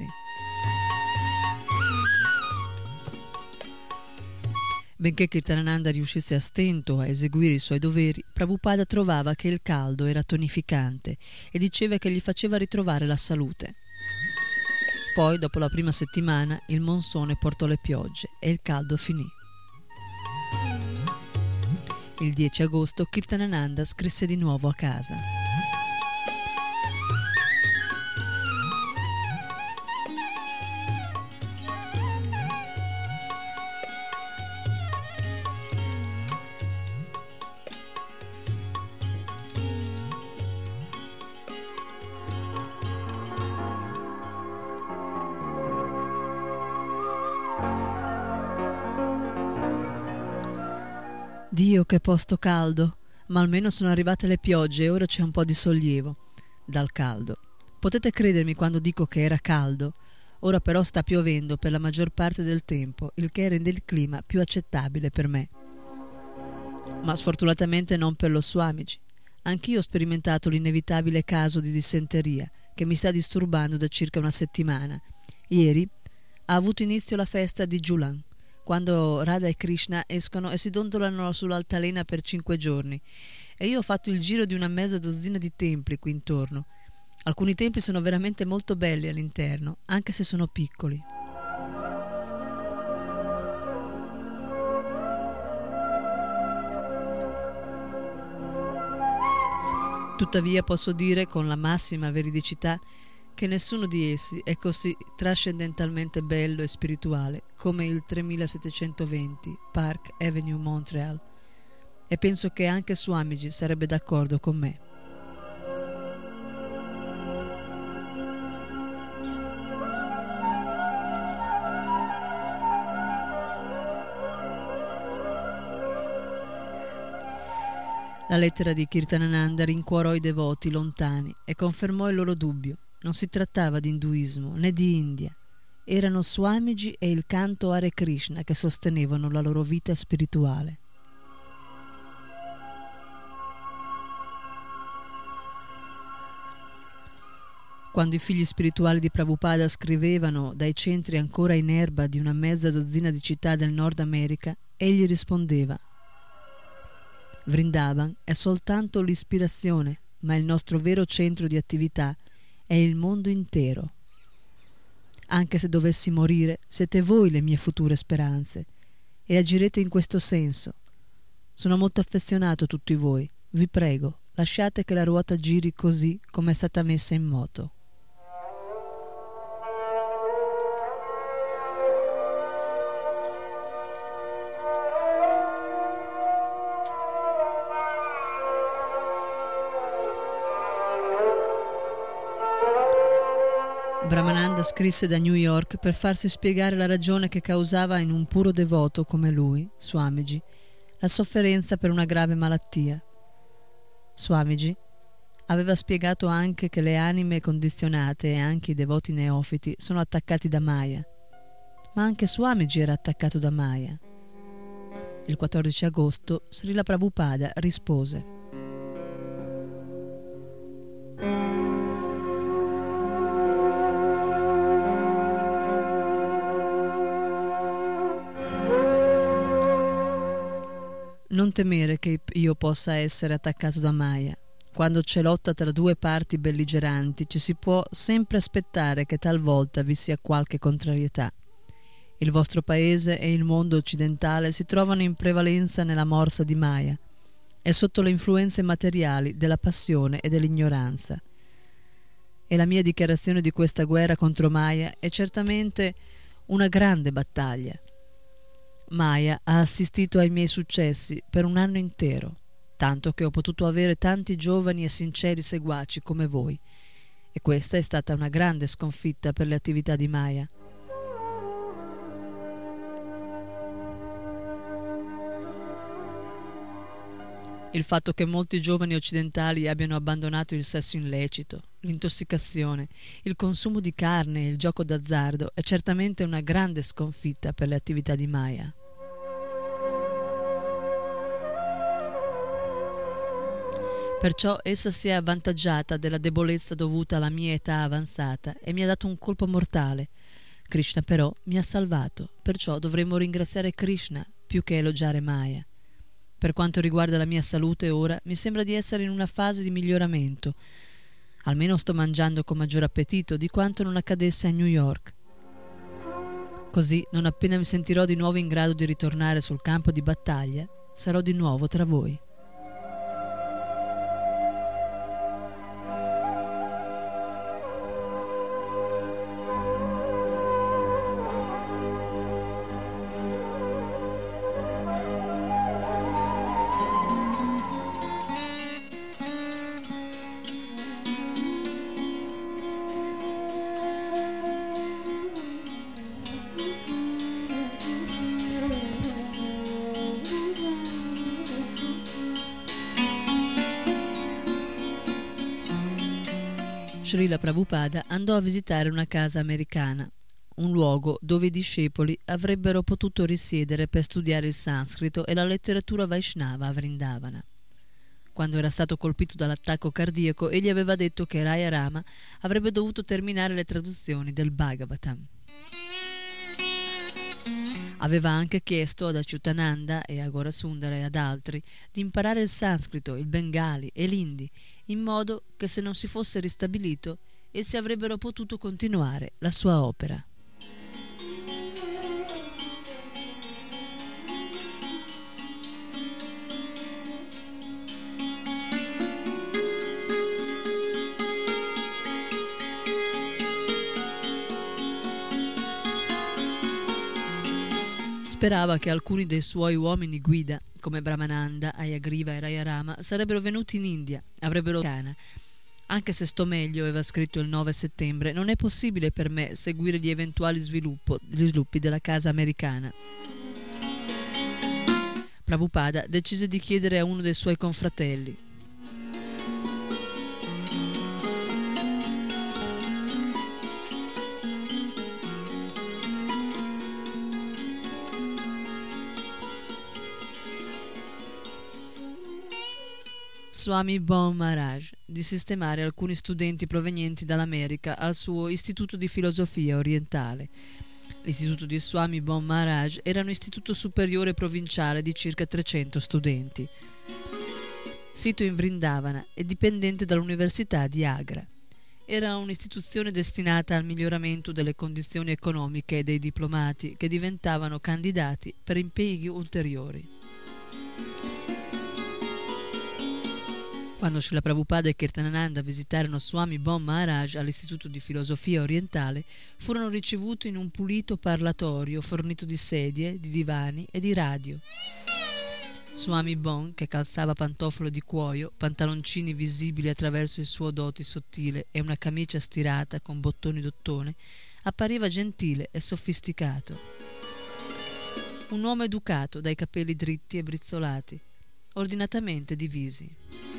Benché Kirtanananda riuscisse a stento a eseguire i suoi doveri, Prabhupada trovava che il caldo era tonificante e diceva che gli faceva ritrovare la salute. Poi, dopo la prima settimana, il monsone portò le piogge e il caldo finì. Il dieci agosto Kirtanananda scrisse di nuovo a casa. Dio, che posto caldo! Ma almeno sono arrivate le piogge e ora c'è un po' di sollievo dal caldo. Potete credermi quando dico che era caldo? Ora però sta piovendo per la maggior parte del tempo, il che rende il clima più accettabile per me. Ma sfortunatamente non per lo Swamiji. Anch'io ho sperimentato l'inevitabile caso di dissenteria che mi sta disturbando da circa una settimana. Ieri ha avuto inizio la festa di Julan, quando Radha e Krishna escono e si dondolano sull'altalena per cinque giorni, e io ho fatto il giro di una mezza dozzina di templi qui intorno. Alcuni templi sono veramente molto belli all'interno, anche se sono piccoli. Tuttavia posso dire con la massima veridicità che nessuno di essi è così trascendentalmente bello e spirituale come il tremilasettecentoventi Park Avenue Montreal, e penso che anche Swamiji sarebbe d'accordo con me. La lettera di Kirtanananda rincuorò i devoti lontani e confermò il loro dubbio. Non si trattava di induismo né di India. Erano Swamiji e il canto Hare Krishna che sostenevano la loro vita spirituale. Quando i figli spirituali di Prabhupada scrivevano dai centri ancora in erba di una mezza dozzina di città del Nord America, egli rispondeva: Vrindavan è soltanto l'ispirazione, ma il nostro vero centro di attività è il mondo intero. Anche se dovessi morire, siete voi le mie future speranze e agirete in questo senso. Sono molto affezionato a tutti voi. Vi prego, lasciate che la ruota giri così come è stata messa in moto. Brahmananda scrisse da New York per farsi spiegare la ragione che causava in un puro devoto come lui, Swamiji, la sofferenza per una grave malattia. Swamiji aveva spiegato anche che le anime condizionate e anche i devoti neofiti sono attaccati da Maya, ma anche Swamiji era attaccato da Maya. Il quattordici agosto Srila Prabhupada rispose: non temere che io possa essere attaccato da Maya. Quando c'è lotta tra due parti belligeranti ci si può sempre aspettare che talvolta vi sia qualche contrarietà. Il vostro paese e il mondo occidentale si trovano in prevalenza nella morsa di Maya e sotto le influenze materiali della passione e dell'ignoranza. E la mia dichiarazione di questa guerra contro Maya è certamente una grande battaglia. Maya ha assistito ai miei successi per un anno intero, tanto che ho potuto avere tanti giovani e sinceri seguaci come voi, e questa è stata una grande sconfitta per le attività di Maya. Il fatto che molti giovani occidentali abbiano abbandonato il sesso illecito, l'intossicazione, il consumo di carne e il gioco d'azzardo è certamente una grande sconfitta per le attività di Maya. Perciò essa si è avvantaggiata della debolezza dovuta alla mia età avanzata e mi ha dato un colpo mortale. Krishna però mi ha salvato, perciò dovremmo ringraziare Krishna più che elogiare Maya. Per quanto riguarda la mia salute ora, mi sembra di essere in una fase di miglioramento. Almeno sto mangiando con maggior appetito di quanto non accadesse a New York. Così, non appena mi sentirò di nuovo in grado di ritornare sul campo di battaglia, sarò di nuovo tra voi. Srila Prabhupada andò a visitare una casa americana, un luogo dove i discepoli avrebbero potuto risiedere per studiare il sanscrito e la letteratura Vaishnava a Vrindavana. Quando era stato colpito dall'attacco cardiaco, egli aveva detto che Raya Rama avrebbe dovuto terminare le traduzioni del Bhagavatam. Aveva anche chiesto ad Achyutananda e a Gaurasundara e ad altri di imparare il sanscrito, il bengali e l'indi, in modo che se non si fosse ristabilito essi avrebbero potuto continuare la sua opera. Sperava che alcuni dei suoi uomini guida, come Brahmananda, Ayagriva e Raya Rama, sarebbero venuti in India, avrebbero Cana. Anche se sto meglio, aveva scritto il nove settembre, non è possibile per me seguire gli eventuali sviluppo, gli sviluppi della casa americana. Prabhupada decise di chiedere a uno dei suoi confratelli: Swami Bon Maharaj di sistemare alcuni studenti provenienti dall'America al suo Istituto di Filosofia Orientale. L'istituto di Swami Bon Maharaj era un istituto superiore provinciale di circa trecento studenti. sito in Vrindavana e dipendente dall'Università di Agra. Era un'istituzione destinata al miglioramento delle condizioni economiche dei diplomati che diventavano candidati per impieghi ulteriori. Quando Srila Prabhupada e Kirtanananda visitarono Swami Bon Maharaj all'Istituto di Filosofia Orientale, furono ricevuti in un pulito parlatorio fornito di sedie, di divani e di radio. Swami Bon, che calzava pantofole di cuoio, pantaloncini visibili attraverso il suo doti sottile e una camicia stirata con bottoni d'ottone, appariva gentile e sofisticato. Un uomo educato, dai capelli dritti e brizzolati, ordinatamente divisi.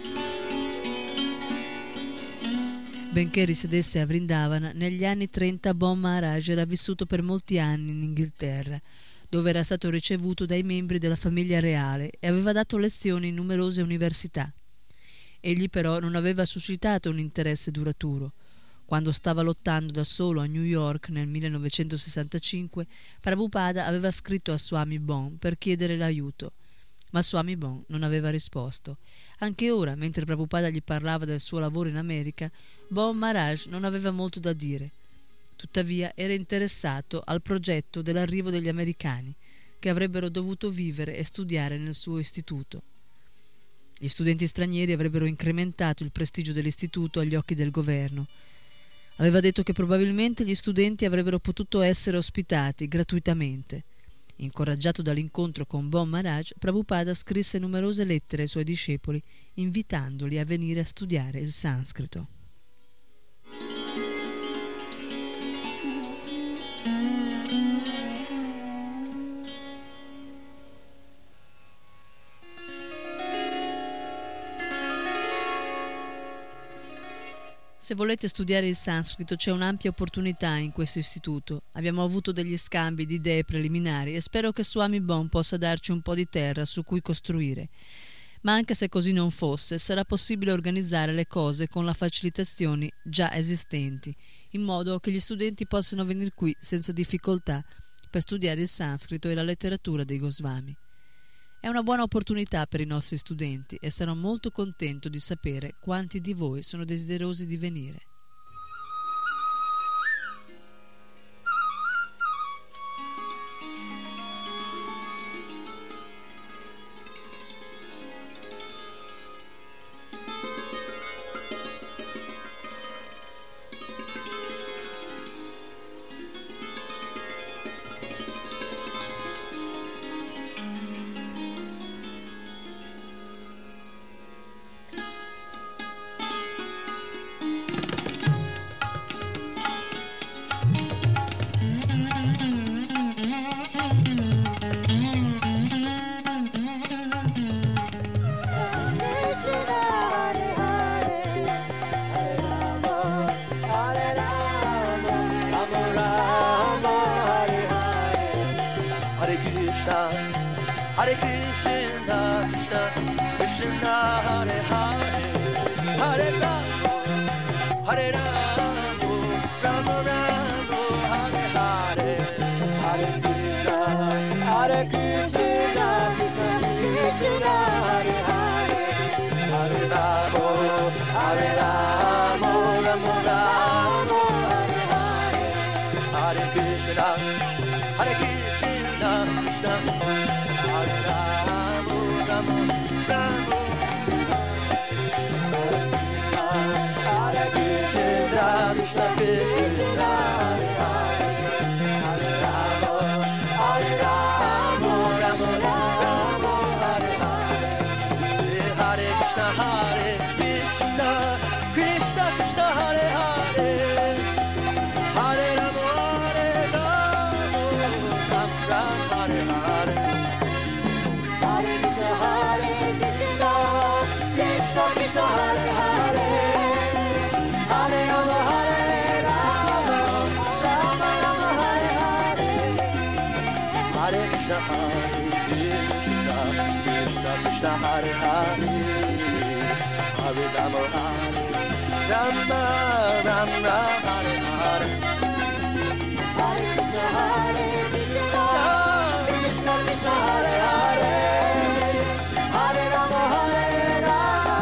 Benché risiedesse a Vrindavana, negli anni trenta Bon Maharaj era vissuto per molti anni in Inghilterra, dove era stato ricevuto dai membri della famiglia reale e aveva dato lezioni in numerose università. Egli però non aveva suscitato un interesse duraturo. Quando stava lottando da solo a New York nel millenovecentosessantacinque, Prabhupada aveva scritto a Swami Bon per chiedere l'aiuto, ma Swami Bon non aveva risposto. Anche ora, mentre Prabhupada gli parlava del suo lavoro in America, Bon Maharaj non aveva molto da dire. Tuttavia era interessato al progetto dell'arrivo degli americani, che avrebbero dovuto vivere e studiare nel suo istituto. Gli studenti stranieri avrebbero incrementato il prestigio dell'istituto agli occhi del governo. Aveva detto che probabilmente gli studenti avrebbero potuto essere ospitati gratuitamente. Incoraggiato dall'incontro con Bon Maharaj, Prabhupada scrisse numerose lettere ai suoi discepoli, invitandoli a venire a studiare il sanscrito. Se volete studiare il sanscrito c'è un'ampia opportunità in questo istituto. Abbiamo avuto degli scambi di idee preliminari e spero che Swami Bon possa darci un po' di terra su cui costruire. Ma anche se così non fosse, sarà possibile organizzare le cose con le facilitazioni già esistenti, in modo che gli studenti possano venire qui senza difficoltà per studiare il sanscrito e la letteratura dei Goswami. È una buona opportunità per i nostri studenti e sarò molto contento di sapere quanti di voi sono desiderosi di venire. Hare Krishna, Krishna, Krishna, Hare Hare, Hare Rama, Hare Rama, Rama Rama, Hare Hare, Hare Krishna, Hare Krishna, Krishna Krishna, Hare Hare, Hare Rama, Hare Rama, Rama Rama, Hare Hare, Hare Krishna, Hare Krishna, Krishna Hare Rama, Rama, Rama, Hare Krishna, Krishna Krishna, Hare Hare, Hare Rama, Hare Rama, Rama, Rama, Hare Hare, Hare Krishna, Hare Krishna, Krishna Krishna, Hare Hare, Hare Rama, Hare Rama, Rama, Rama, Hare Hare. Hare Krishna, Hare Krishna, Krishna Krishna, Hare Hare, Hare Rama, Hare Rama, Rama Rama, Hare Hare, Hare Krishna, Hare Krishna, Krishna Krishna, Hare Hare, Hare Rama, Hare Rama, Rama, Hare Hare, Hare Krishna, Hare Krishna, Krishna Krishna, Hare Hare, Hare Rama, Hare Rama,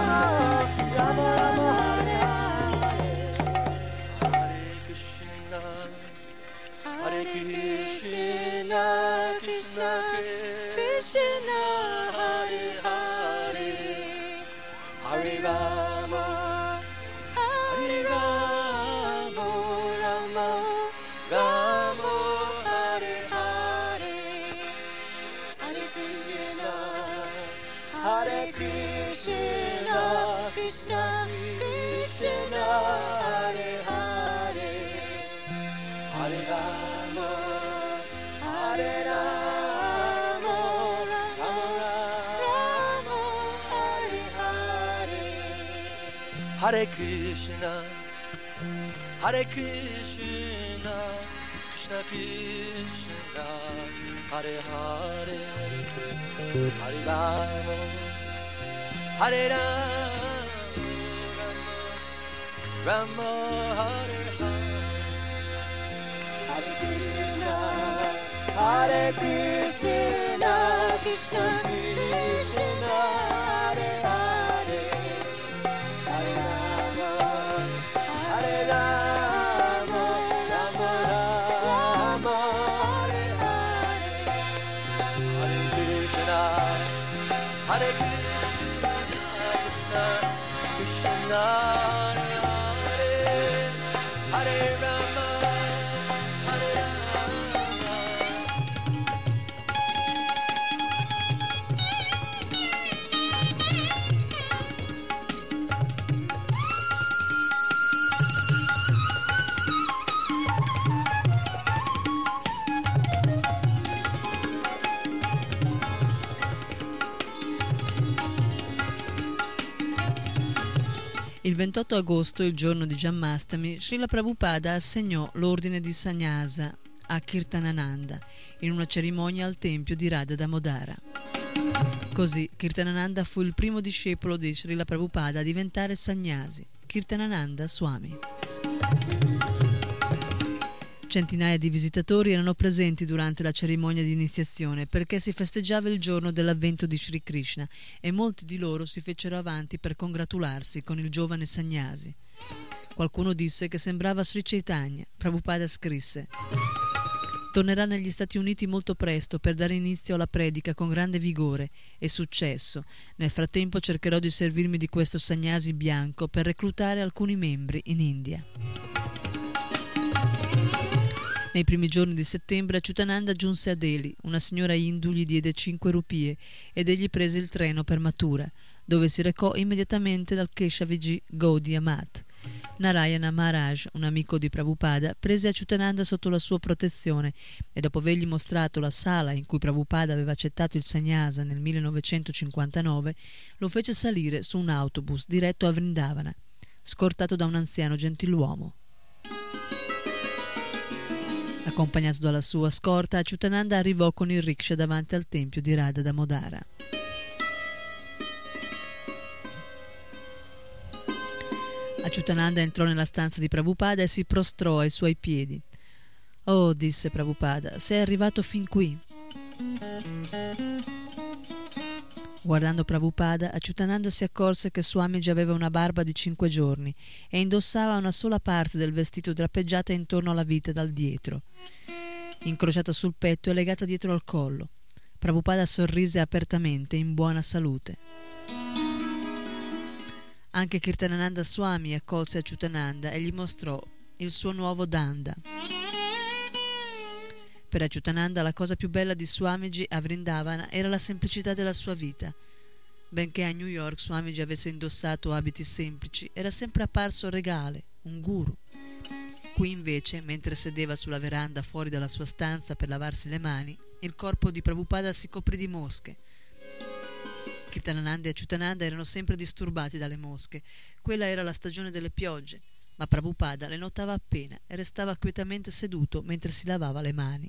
Hare Rama, Hare Rama, Rama, Rama, Hare Hare, Hare Krishna, Hare Krishna, Krishna, Krishna, Hare Hare, Hare Rama, Hare Rama, Rama, Rama, Hare Hare, Hare Krishna, Hare Krishna, Krishna Krishna, Hare Hare, Hare Rama, Hare Rama, Rama, Hare Hare, Hare Krishna, Hare Krishna, Krishna Krishna, Hare Hare, Hare Rama, Hare Rama, Rama, Rama, Hare Hare, Hare Krishna, Hare Krishna, Krishna, Hare Hare, Hare Rama, Hare Rama. Il ventotto agosto, il giorno di Janmastami, Srila Prabhupada assegnò l'ordine di Sannyasa a Kirtanananda in una cerimonia al tempio di Radha Damodara. Così Kirtanananda fu il primo discepolo di Srila Prabhupada a diventare Sannyasi, Kirtanananda Swami. Centinaia di visitatori erano presenti durante la cerimonia di iniziazione perché si festeggiava il giorno dell'avvento di Sri Krishna e molti di loro si fecero avanti per congratularsi con il giovane Sannyasi. Qualcuno disse che sembrava Sri Chaitanya. Prabhupada scrisse: tornerà negli Stati Uniti molto presto per dare inizio alla predica con grande vigore e successo. Nel frattempo cercherò di servirmi di questo Sannyasi bianco per reclutare alcuni membri in India. Nei primi giorni di settembre Achyutananda giunse a Delhi. Una signora hindu gli diede cinque rupie ed egli prese il treno per Mathura, dove si recò immediatamente dal Keshaviji Gaudiya Math. Narayana Maharaj, un amico di Prabhupada, prese Achyutananda sotto la sua protezione e dopo avergli mostrato la sala in cui Prabhupada aveva accettato il sannyasa nel millenovecentocinquantanove, lo fece salire su un autobus diretto a Vrindavana, scortato da un anziano gentiluomo. Accompagnato dalla sua scorta, Achyutananda arrivò con il rickshaw davanti al tempio di Radha Damodara. Achyutananda entrò nella stanza di Prabhupada e si prostrò ai suoi piedi. «Oh», disse Prabhupada, «sei arrivato fin qui». Guardando Prabhupada, Achyutananda si accorse che Swamiji aveva una barba di cinque giorni e indossava una sola parte del vestito drapeggiata intorno alla vite dal dietro, incrociata sul petto e legata dietro al collo. Prabhupada sorrise apertamente, in buona salute. Anche Kirtanananda Swami accolse Achyutananda e gli mostrò il suo nuovo danda. Per Achyutananda la cosa più bella di Swamiji a Vrindavana era la semplicità della sua vita. Benché a New York Swamiji avesse indossato abiti semplici, era sempre apparso regale, un guru. Qui invece, mentre sedeva sulla veranda fuori dalla sua stanza per lavarsi le mani, il corpo di Prabhupada si coprì di mosche. Kirtanananda e Achyutananda erano sempre disturbati dalle mosche. Quella era la stagione delle piogge, ma Prabhupada le notava appena e restava quietamente seduto mentre si lavava le mani.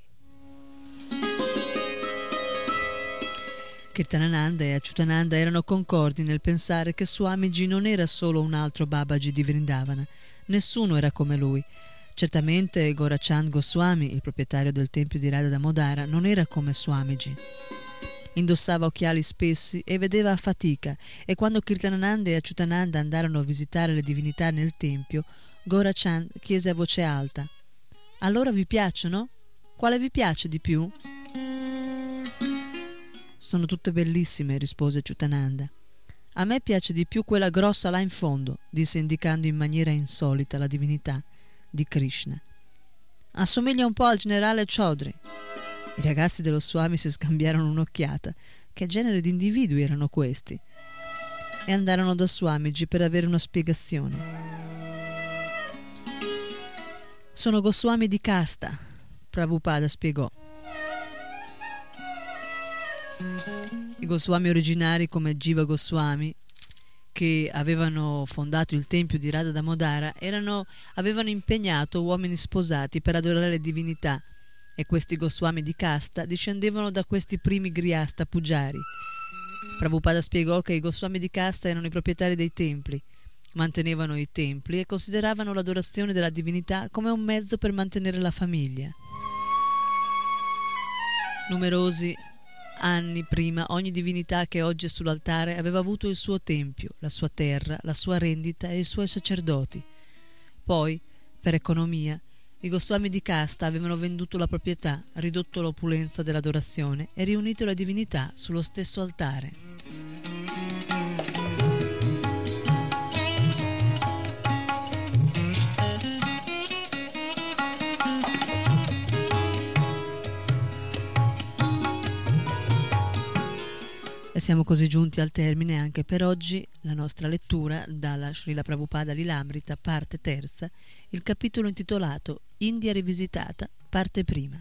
Kirtanananda e Achyutananda erano concordi nel pensare che Swamiji non era solo un altro Babaji di Vrindavana. Nessuno era come lui. Certamente Gorachand Goswami, il proprietario del tempio di Radha Damodara, non era come Swamiji. Indossava occhiali spessi e vedeva a fatica, e quando Kirtanananda e Achyutananda andarono a visitare le divinità nel tempio, Gorachand chiese a voce alta: «Allora vi piacciono? Quale vi piace di più?» «Sono tutte bellissime», rispose Achyutananda. A me piace di più quella grossa là in fondo, disse indicando in maniera insolita la divinità di Krishna. Assomiglia un po' al generale Chaudhry. I ragazzi dello Swami si scambiarono un'occhiata. Che genere di individui erano questi? E andarono da Swamiji per avere una spiegazione. Sono Goswami di casta, Prabhupada spiegò. I Goswami originari come Jiva Goswami, che avevano fondato il tempio di Radha Damodara, erano, avevano impegnato uomini sposati per adorare le divinità, e questi Goswami di casta discendevano da questi primi Grihasta Pujari. Prabhupada spiegò che i Goswami di casta erano i proprietari dei templi, mantenevano i templi e consideravano l'adorazione della divinità come un mezzo per mantenere la famiglia. Numerosi anni prima ogni divinità che oggi è sull'altare aveva avuto il suo tempio, la sua terra, la sua rendita e i suoi sacerdoti. Poi, per economia, i Goswami di casta avevano venduto la proprietà, ridotto l'opulenza dell'adorazione e riunito le divinità sullo stesso altare. E siamo così giunti al termine anche per oggi la nostra lettura dalla Srila Prabhupada Lilamrita, parte terza, il capitolo intitolato India rivisitata, parte prima.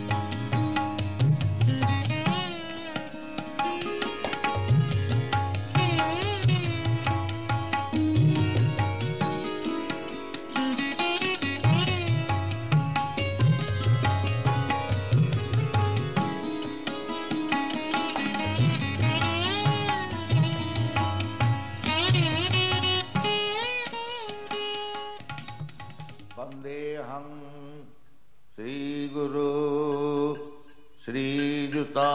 Vandeham Sri Guru Sri Juta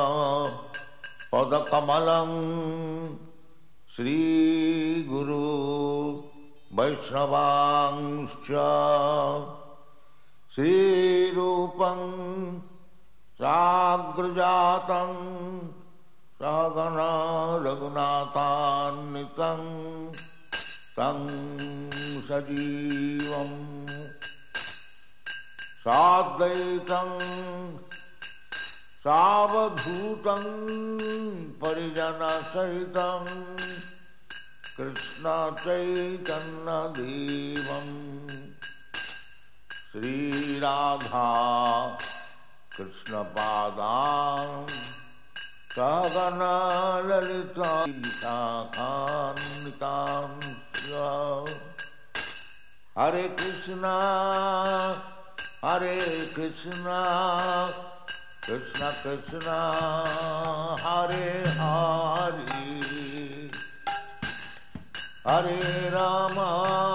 Padakamalam Sri Guru Vaishnavangscha Sri Rupam Sagrajatam Sagana Raghunathannitam Tang Sajivam Sadvaitam Savadhutam Parijana Sahitam Krishna Chaitanya Devam Sri Radha Krishna Padam Sagana Lalita Sakanitam Hare Krishna, Hare Krishna, Krishna Krishna, Hare Hare, Hare Rama,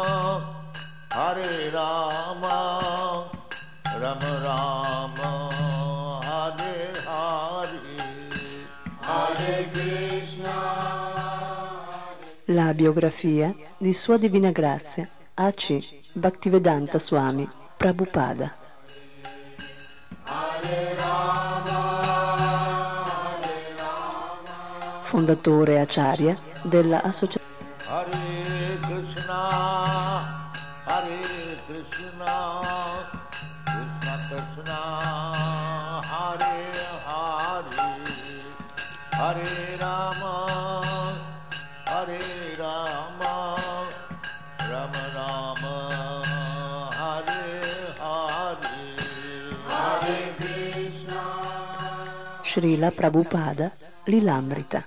Hare Rama, Rama Rama, Hare Hare, Hare Krishna. La biografia di Sua Divina Grazia A C Bhaktivedanta Swami Prabhupada. Fondatore Acharya della associazione. Hare Krishna, Hare Krishna, Krishna Krishna, Hare Hare, Hare Rama, Hare Rama, Rama Rama, Hare Hare, Hare Krishna. Srila Prabhupada Lilamrita.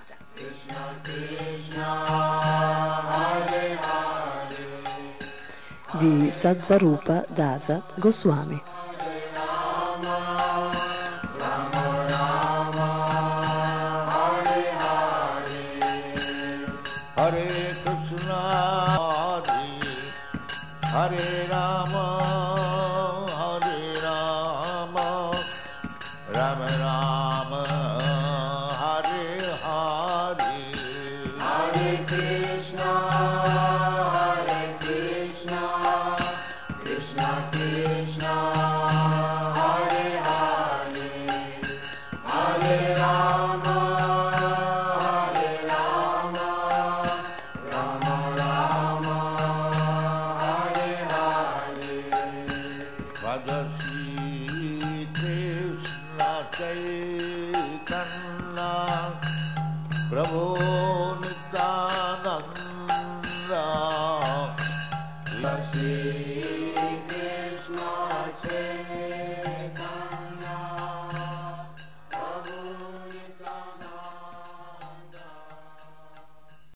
Di Satsvarupa Dasa Goswami. Hare Krishna, Hare Hare Rama, Hare Rama, Rama Rama, Hare Hare, Hare Krishna, Hare Krishna, Krishna Krishna, Hare Hare, Hare Rama, Hare Rama, Shri Krishna Chaitanya